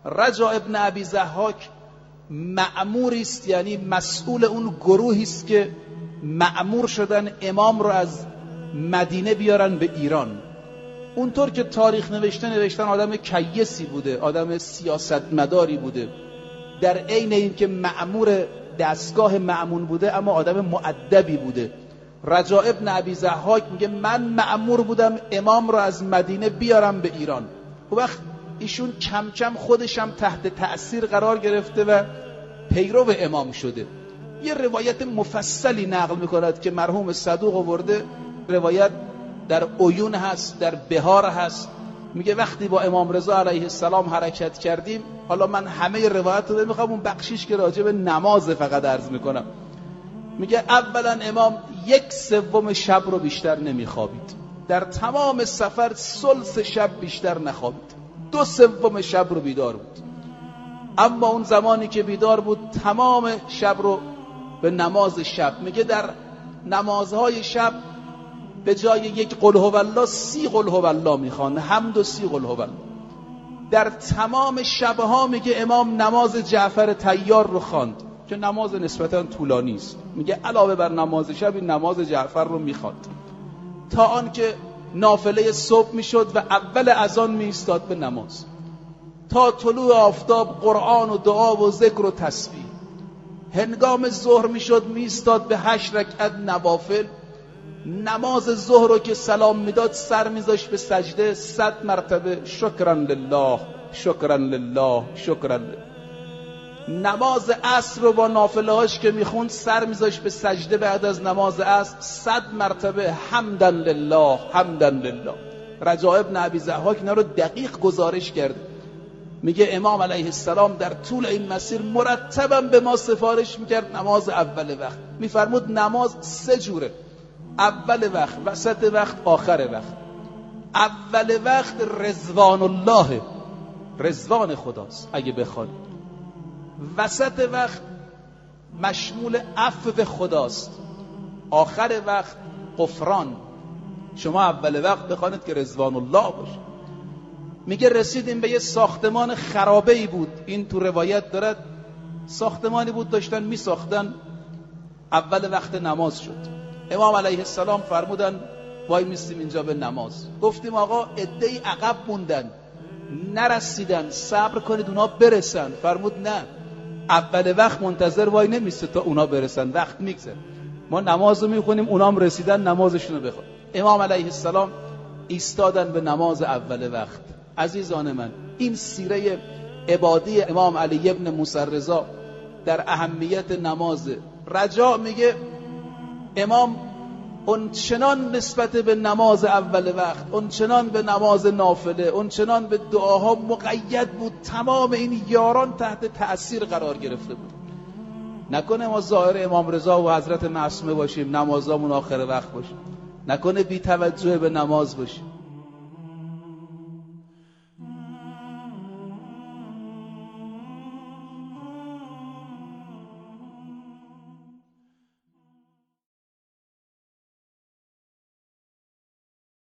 رجا ابن ابی ضحاک مأموری است، یعنی مسئول اون گروهی است که مأمور شدن امام رو از مدینه بیارن به ایران. اونطور که تاریخ نوشتن آدم کیسی بوده، آدم سیاستمداری بوده، در عین اینکه مأمور دستگاه مأمون بوده اما آدم مؤدبی بوده. رجا ابن ابی ضحاک میگه من مأمور بودم امام رو از مدینه بیارم به ایران. اون وقت ایشون کم کم خودشم تحت تأثیر قرار گرفته و پیرو امام شده. یه روایت مفصلی نقل میکند که مرحوم صدوق آورده، روایت در عیون هست، در بهار هست. میگه وقتی با امام رضا علیه السلام حرکت کردیم، حالا من همه روایت رو نمیخوام، اون بخشیش که راجع به نماز فقط عرض میکنم. میگه اولا امام 1/3 شب رو بیشتر نمیخوابید، در تمام سفر ثلث شب بیشتر نخوابید، 2/3 شب رو بیدار بود. اما اون زمانی که بیدار بود تمام شب رو به نماز شب، میگه در نمازهای شب به جای 1 قل هو الله 30 قل هو الله میخوانه، حمد و 30 قل هو الله. در تمام شبها میگه امام نماز جعفر طیار رو خواند که نماز نسبتا طولانی است. میگه علاوه بر نماز شب این نماز جعفر رو میخواند تا آنکه نافله صبح میشد و اول اذان میایستاد به نماز. تا طلوع آفتاب قرآن و دعا و ذکر و تسبیح. هنگام ظهر میشد میایستاد به 8 رکعت نوافل. نماز ظهر رو که سلام میداد سر میذاشت به سجده 100 مرتبه شکرا لله شکرا لله شکرا لله. نماز عصر رو با نافله هاش که میخوند سر میذاشت به سجده بعد از نماز عصر 100 مرتبه حمدا لله حمدا لله. رجا ابن ابی ضحاک اینا رو دقیق گزارش کرده. میگه امام علیه السلام در طول این مسیر مرتبا به ما سفارش میکرد نماز اول وقت. میفرمود نماز 3 جوره: اول وقت، وسط وقت، آخر وقت. اول وقت رضوان الله، رضوان خداست اگه بخوانید. وسط وقت مشمول عفو خداست. آخر وقت غفران. شما اول وقت بخوانید که رضوان الله باشه. میگه رسیدیم به یه ساختمان خرابه‌ای بود، این تو روایت دارد، ساختمانی بود داشتن میساختن، اول وقت نماز شد. امام علیه السلام فرمودن وای میستیم اینجا به نماز. گفتیم آقا عده‌ای عقب موندن نرسیدن، صبر کنید اونا برسن. فرمود نه، اول وقت منتظر وای نمیسته تا اونا برسن، وقت میگذره، ما نماز رو میخونیم اونا هم رسیدن نمازشون رو بخون. امام علیه السلام ایستادن به نماز اول وقت. عزیزان من، این سیره عبادی امام علی ابن موسی رضا در اهمیت نماز. رجا میگه امام اونچنان نسبت به نماز اول وقت، اونچنان به نماز نافله، اونچنان به دعاها مقید بود، تمام این یاران تحت تأثیر قرار گرفته بود. نکنه ما ظاهر امام رضا و حضرت معصومه باشیم، نمازامون آخر وقت باشه، نکنه بی توجه به نماز باشیم.